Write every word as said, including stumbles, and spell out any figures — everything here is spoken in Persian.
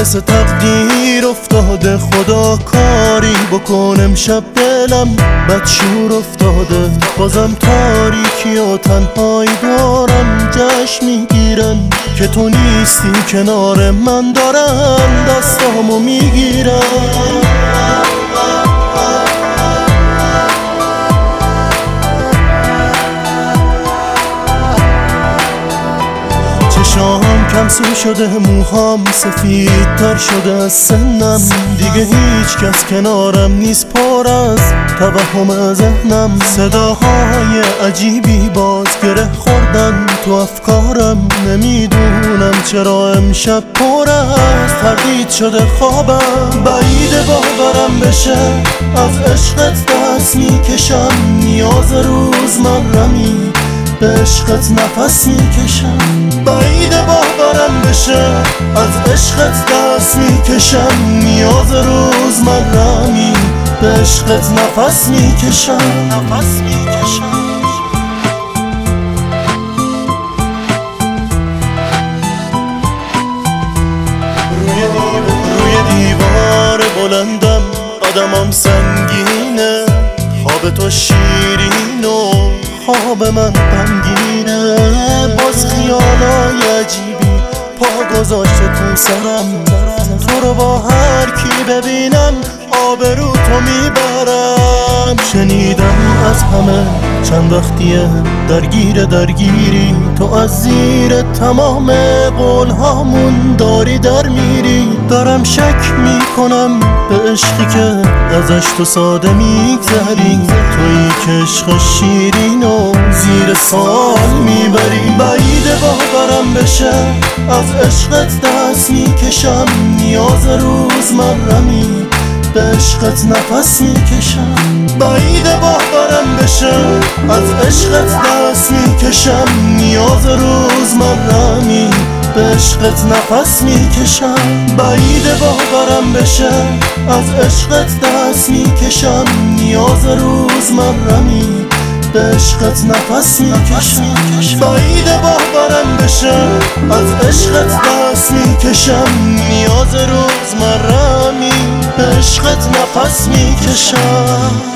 مثل تقدیر افتاده خدا کاری بکن امشب دلم بدشور افتاده بازم تاریکی و تنهایی دارم جشن میگیرن که تو نیستی کنار من دارم دستامو میگیرن چشام کم سو شده موهام سفید تر شده از سنم دیگه هیچ کس کنارم نیست پر از توهم ذهنم صداهای عجیبی باز گره خوردن تو افکارم نمیدونم چرا امشب پر از تردید شده خوابم بعیده باورم بشه از عشقت دست میکشم نیاز روزمرمی به عشقت نفس میکشم بعیده باورم بشه از عشقت دست میکشم نیاز روزمرمی به عشقت نفس میکشم نفس میکشم روی دیوار روی دیوار بلندم قدمم سنگینه خواب تو شیرین و خواب من غمگینه باز خیالای عجیبی پا گذاشته تو سرم تو رو با هر کی ببینم آبرو تو میبرم شنیدم از همه چند وقتیه درگیر درگیری تو از زیر تمام قول هامون داری در میری دارم شک میکنم به عشقی که ازش تو ساده میگذری تویی که عشق شیرین و زیر سال میبری بعیده باورم بشه از عشقت دست میکشم نیاز روزمرمی به عشقت نفس میکشم بعیده باورم بشه از عشقت دست میکشم نیاز روزمرمی به عشقت نفس میکشم بعیده باورم بشه از عشقت دست میکشم نیاز روزمرمی به عشقت نفس میکشم بعیده باورم بشه از عشقت دست میکشم نیاز روزمرمی به عشقت نفس میکشم